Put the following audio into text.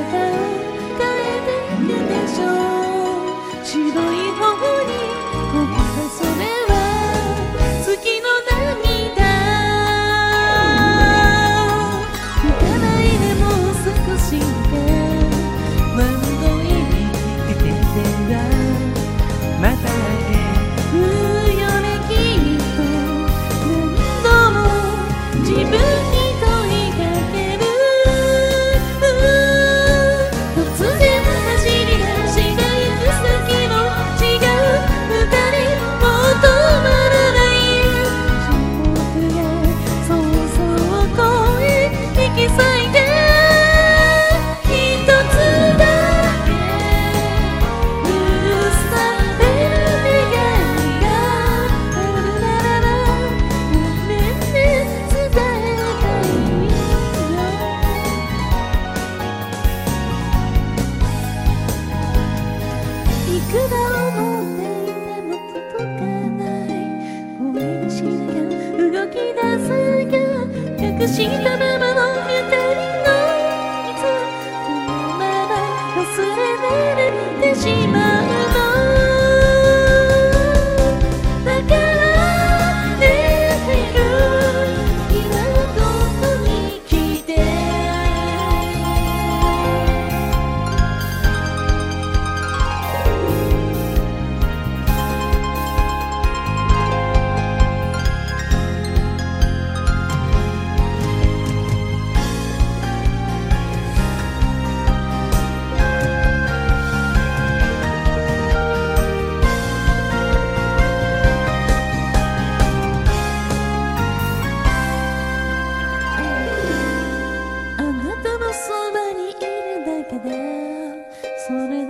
変えてるでしょう。白い方にこぼれそれは月の涙。浮かないでもう少しでワンドイにかけてはまた会えるよねきっと。何度も自分に問いかける。突然走り出しが行く先の違う二人もう止まらない僕が想像を超え引き裂いて一つだけ許される願いがあるならばごめんね伝えたいよ。いくら思っていても届かない応援しなきゃ動き出すが隠したままの二人のいつこのまま忘れられてしまうの。だからね今どこに来てあなたのそばにいるだけでそれ